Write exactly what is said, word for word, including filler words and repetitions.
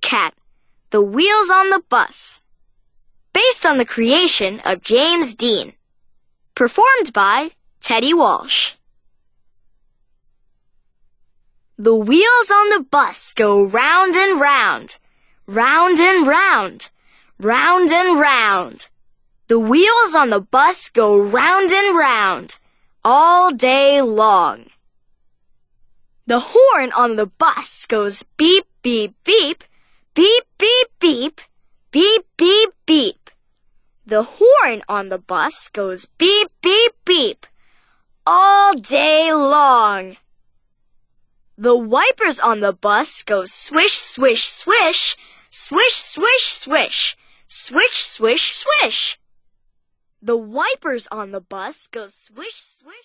Cat, The Wheels on the Bus. Based on the creation of James Dean. Performed by Teddy Walsh. The wheels on the bus go round and round, round and round, round and round. The wheels on the bus go round and round, all day long. The horn on the bus goes beep, beep, beep, beep, beep, beep, beep, beep, beep. The horn on the bus goes beep, beep, beep, all day long. The wipers on the bus go swish, swish, swish, swish, swish, swish, swish, swish, swish. The wipers on the bus go swish, swish.